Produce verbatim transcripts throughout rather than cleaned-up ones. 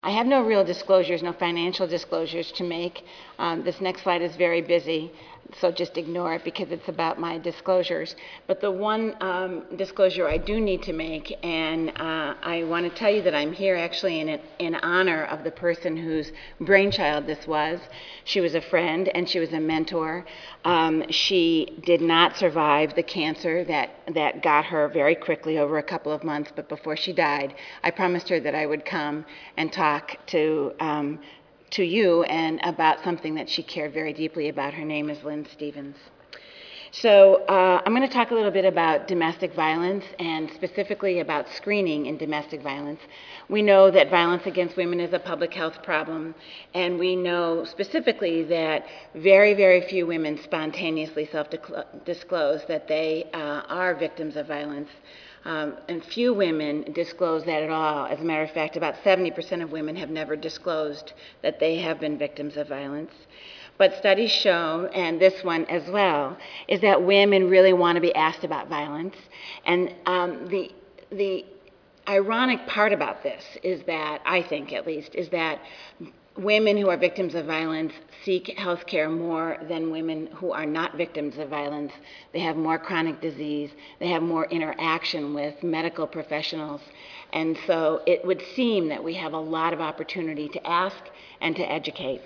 I have no real disclosures, no financial disclosures to make. Um, this next slide is very busy, so just ignore it because it's about my disclosures. But the one um, disclosure I do need to make, and uh, I want to tell you that I'm here actually in, in honor of the person whose brainchild this was. She was a friend and she was a mentor. Um, she did not survive the cancer that, that got her very quickly over a couple of months, but before she died, I promised her that I would come and talk to um, to you and about something that she cared very deeply about. Her name is Lynn Stevens. So uh, I'm going to talk a little bit about domestic violence and specifically about screening in domestic violence. We know that violence against women is a public health problem, and we know specifically that very, very few women spontaneously self-disclose that they uh, are victims of violence. Um, and few women disclose that at all. As a matter of fact, about seventy percent of women have never disclosed that they have been victims of violence. But studies show, and this one as well, is that women really want to be asked about violence. And um, the, the ironic part about this is that, I think at least, is that women who are victims of violence seek health care more than women who are not victims of violence. They have more chronic disease. They have more interaction with medical professionals. And so it would seem that we have a lot of opportunity to ask and to educate.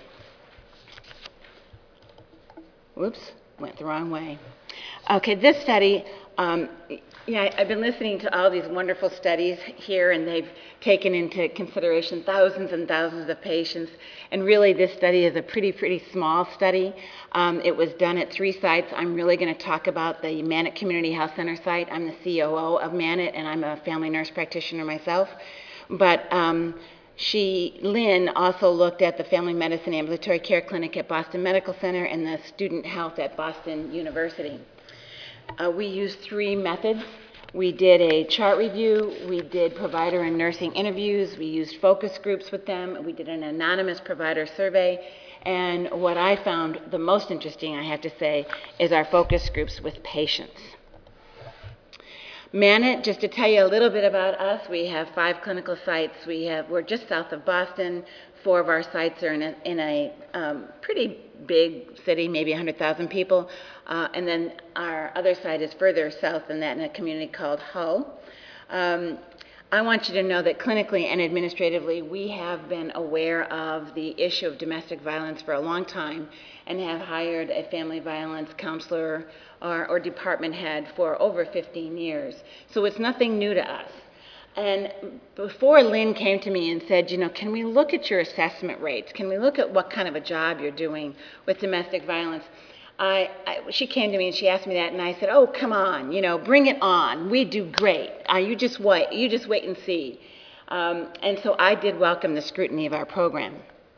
Whoops, went the wrong way. Okay, this study, um, you know, I've been listening to all these wonderful studies here, and they've taken into consideration thousands and thousands of patients. And really, this study is a pretty, pretty small study. Um, it was done at three sites. I'm really going to talk about the Mannett Community Health Center site. I'm the C O O of Mannett, and I'm a family nurse practitioner myself. But um, She, Lynn, also looked at the Family Medicine Ambulatory Care Clinic at Boston Medical Center and the Student Health at Boston University. Uh, we used three methods. We did a chart review, we did provider and nursing interviews, we used focus groups with them, we did an anonymous provider survey, and what I found the most interesting, I have to say, is our focus groups with patients. Mannett, just to tell you a little bit about us, we have five clinical sites. We have, we're just south of Boston. Four of our sites are in a, in a um, pretty big city, maybe one hundred thousand people. Uh, and then our other site is further south than that in a community called Hull. Um, I want you to know that clinically and administratively, we have been aware of the issue of domestic violence for a long time and have hired a family violence counselor or, or department head for over fifteen years. So it's nothing new to us. And before Lynn came to me and said, you know, can we look at your assessment rates? Can we look at what kind of a job you're doing with domestic violence? I, I, she came to me and she asked me that, and I said, oh, come on, you know, bring it on. We do great. Uh, you just wait, you just wait and see. Um, and so I did welcome the scrutiny of our program.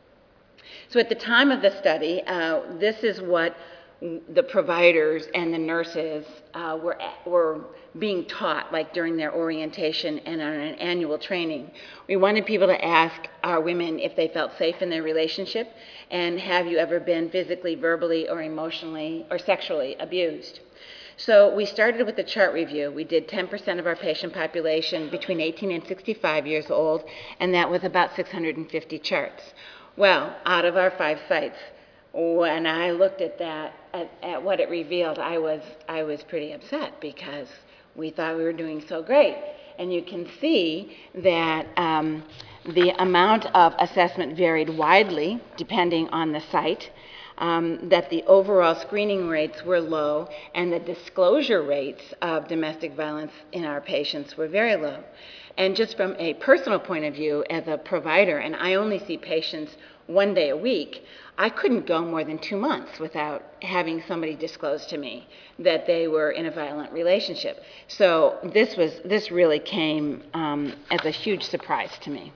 So at the time of the study, uh, this is what the providers and the nurses uh, were, were being taught, like during their orientation and on an annual training. We wanted people to ask our women if they felt safe in their relationship, and have you ever been physically, verbally, or emotionally, or sexually abused? So we started with the chart review. We did ten percent of our patient population between eighteen and sixty-five years old, and that was about six hundred fifty charts. Well, out of our five sites, when I looked at that, at, at what it revealed, I was, I was pretty upset because we thought we were doing so great. And you can see that um, the amount of assessment varied widely depending on the site, um, that the overall screening rates were low, and the disclosure rates of domestic violence in our patients were very low. And just from a personal point of view, as a provider, and I only see patients one day a week, I couldn't go more than two months without having somebody disclose to me that they were in a violent relationship. So this was this really came um, as a huge surprise to me.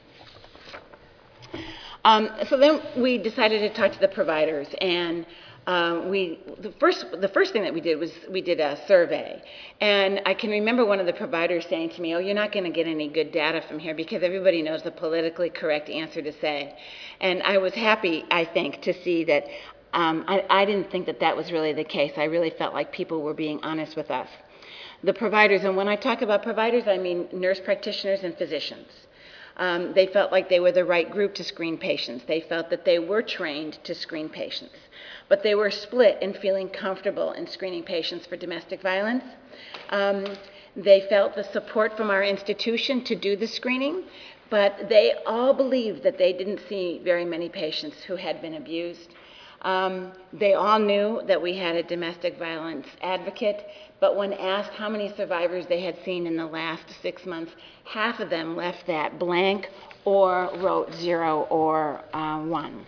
Um, so then we decided to talk to the providers, and uh, we the first the first thing that we did was we did a survey. And I can remember one of the providers saying to me, oh, you're not going to get any good data from here because everybody knows the politically correct answer to say. And I was happy, I think, to see that um, I, I didn't think that that was really the case. I really felt like people were being honest with us. The providers, and when I talk about providers, I mean nurse practitioners and physicians. Um, they felt like they were the right group to screen patients. They felt that they were trained to screen patients. But they were split in feeling comfortable in screening patients for domestic violence. Um, they felt the support from our institution to do the screening, but they all believed that they didn't see very many patients who had been abused. Um, they all knew that we had a domestic violence advocate, but when asked how many survivors they had seen in the last six months, half of them left that blank or wrote zero or uh, one.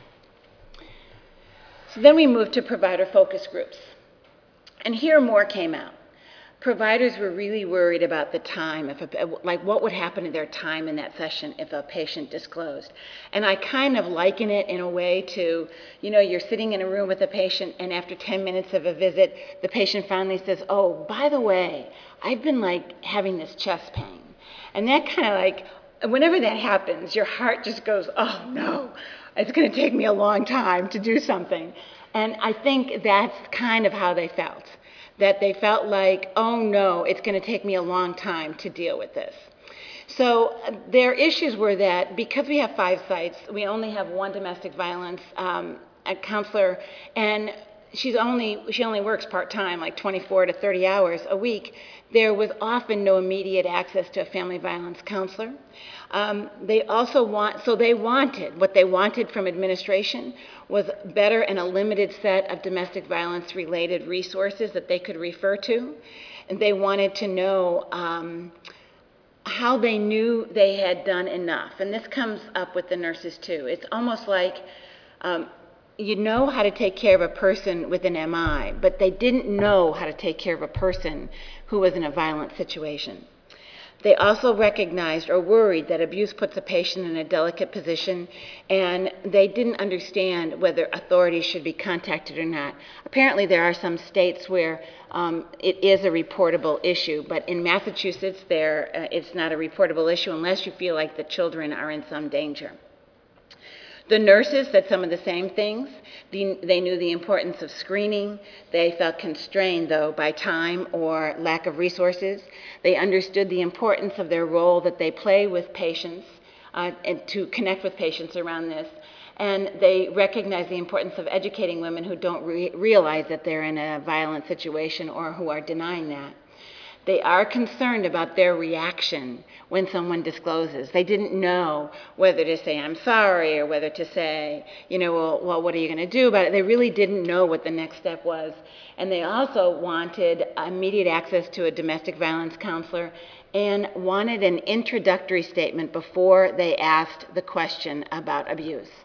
So then we moved to provider focus groups. And here more came out. Providers were really worried about the time, if a, like what would happen to their time in that session if a patient disclosed. And I kind of liken it in a way to, you know, you're sitting in a room with a patient and after ten minutes of a visit, the patient finally says, oh, by the way, I've been like having this chest pain. And that kind of like, whenever that happens, your heart just goes, oh no, it's gonna take me a long time to do something. And I think that's kind of how they felt. That they felt like, oh no, it's going to take me a long time to deal with this. So uh, their issues were that because we have five sites, we only have one domestic violence um, a counselor, and she's only, she only works part-time, like twenty-four to thirty hours a week. There was often no immediate access to a family violence counselor. Um, they also want, so they wanted, what they wanted from administration was better and a limited set of domestic violence related resources that they could refer to. And they wanted to know um, how they knew they had done enough. And this comes up with the nurses too. It's almost like um, you know how to take care of a person with an M I, but they didn't know how to take care of a person who was in a violent situation. They also recognized or worried that abuse puts a patient in a delicate position, and they didn't understand whether authorities should be contacted or not. Apparently there are some states where um, it is a reportable issue, but in Massachusetts there, uh, it's not a reportable issue unless you feel like the children are in some danger. The nurses said some of the same things. They knew the importance of screening. They felt constrained, though, by time or lack of resources. They understood the importance of their role that they play with patients uh, and to connect with patients around this. And they recognize the importance of educating women who don't re realize that they're in a violent situation or who are denying that. They are concerned about their reaction when someone discloses. They didn't know whether to say, I'm sorry, or whether to say, you know, well, well what are you going to do about it? They really didn't know what the next step was. And they also wanted immediate access to a domestic violence counselor and wanted an introductory statement before they asked the question about abuse.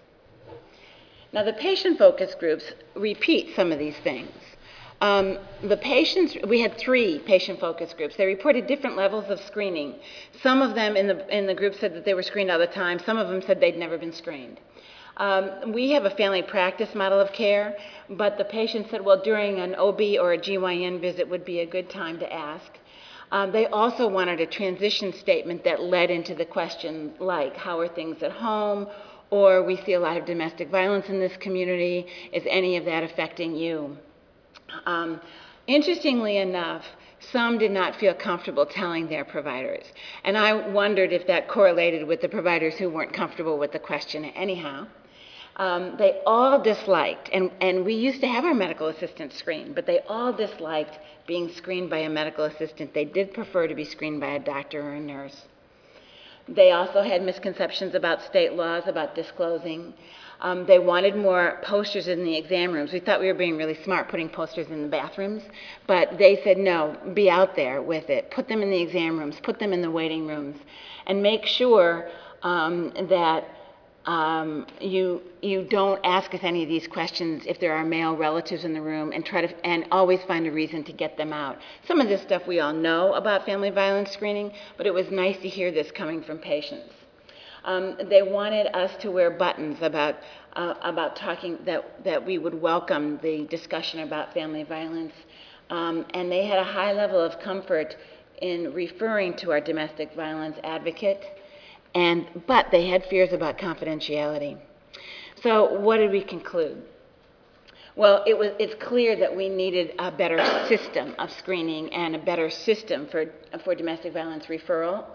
Now, the patient focus groups repeat some of these things. Um, the patients, we had three patient focus groups. They reported different levels of screening. Some of them in the, in the group said that they were screened all the time. Some of them said they'd never been screened. Um, we have a family practice model of care, but the patient said, well, during an O B or a G Y N visit would be a good time to ask. Um, they also wanted a transition statement that led into the question like, how are things at home? Or we see a lot of domestic violence in this community. Is any of that affecting you? Um, interestingly enough, some did not feel comfortable telling their providers. And I wondered if that correlated with the providers who weren't comfortable with the question anyhow. Um, they all disliked, and, and we used to have our medical assistant screened, but they all disliked being screened by a medical assistant. They did prefer to be screened by a doctor or a nurse. They also had misconceptions about state laws, about disclosing. Um, they wanted more posters in the exam rooms. We thought we were being really smart putting posters in the bathrooms, but they said, no, be out there with it. Put them in the exam rooms, put them in the waiting rooms, and make sure um, that um, you, you don't ask us any of these questions if there are male relatives in the room, and try to, and always find a reason to get them out. Some of this stuff we all know about family violence screening, but it was nice to hear this coming from patients. Um, they wanted us to wear buttons about, uh, about talking, that, that we would welcome the discussion about family violence. Um, and they had a high level of comfort in referring to our domestic violence advocate, and, but they had fears about confidentiality. So what did we conclude? Well, it was, it's clear that we needed a better system of screening and a better system for, for domestic violence referral.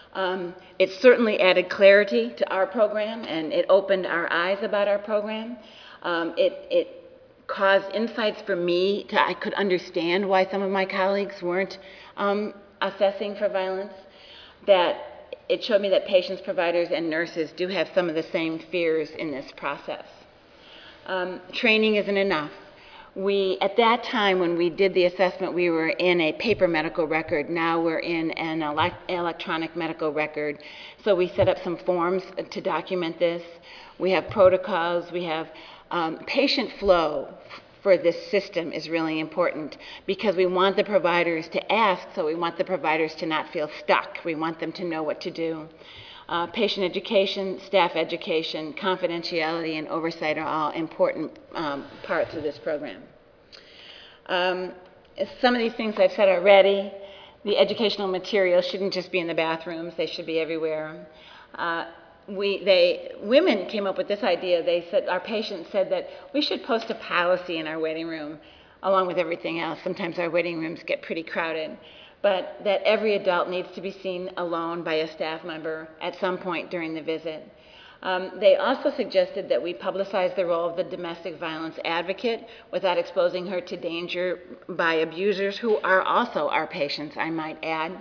Um, it certainly added clarity to our program, and it opened our eyes about our program. Um, it, it caused insights for me to, I could understand why some of my colleagues weren't um, assessing for violence, that it showed me that patients, providers, and nurses do have some of the same fears in this process. Um, training isn't enough. We, at that time when we did the assessment, we were in a paper medical record. Now we're in an ele electronic medical record. So we set up some forms to document this. We have protocols. We have um, patient flow for this system is really important because we want the providers to ask, so we want the providers to not feel stuck. We want them to know what to do. Uh, patient education, staff education, confidentiality, and oversight are all important um, parts of this program. Um, some of these things I've said already. The educational materials shouldn't just be in the bathrooms, they should be everywhere. Uh, we, they, women came up with this idea. They said, our patients said that we should post a policy in our waiting room along with everything else. Sometimes our waiting rooms get pretty crowded. But that every adult needs to be seen alone by a staff member at some point during the visit. Um, they also suggested that we publicize the role of the domestic violence advocate without exposing her to danger by abusers who are also our patients, I might add.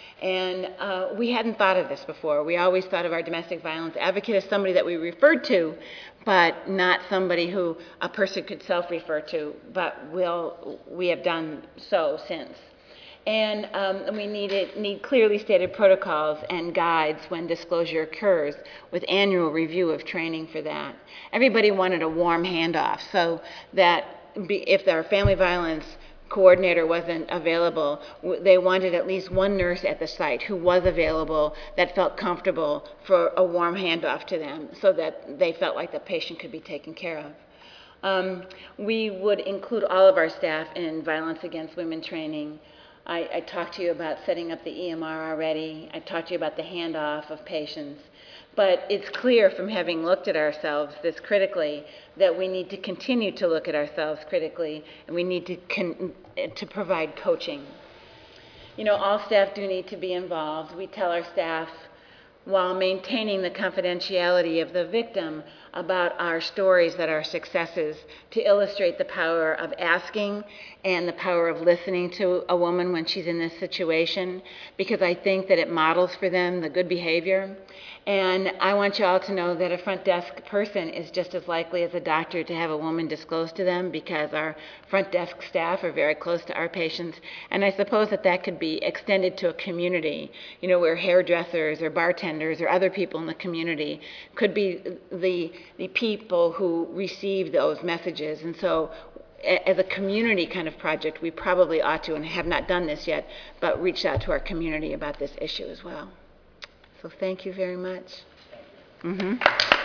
And uh, we hadn't thought of this before. We always thought of our domestic violence advocate as somebody that we referred to, but not somebody who a person could self-refer to, but we'll, we have done so since. And um, we needed, need clearly stated protocols and guides when disclosure occurs with annual review of training for that. Everybody wanted a warm handoff so that be, if their family violence coordinator wasn't available, they wanted at least one nurse at the site who was available that felt comfortable for a warm handoff to them so that they felt like the patient could be taken care of. Um, we would include all of our staff in violence against women training. I, I talked to you about setting up the E M R already. I talked to you about the handoff of patients. But it's clear from having looked at ourselves this critically that we need to continue to look at ourselves critically, and we need to, con to provide coaching. You know, all staff do need to be involved. We tell our staff, while maintaining the confidentiality of the victim, about our stories that are successes to illustrate the power of asking and the power of listening to a woman when she's in this situation, because I think that it models for them the good behavior. And I want you all to know that a front desk person is just as likely as a doctor to have a woman disclose to them, because our front desk staff are very close to our patients. And I suppose that that could be extended to a community, you know, where hairdressers or bartenders or other people in the community could be the, the people who receive those messages. And so as a community kind of project, we probably ought to, and have not done this yet, but reach out to our community about this issue as well. So thank you very much. Mm-hmm.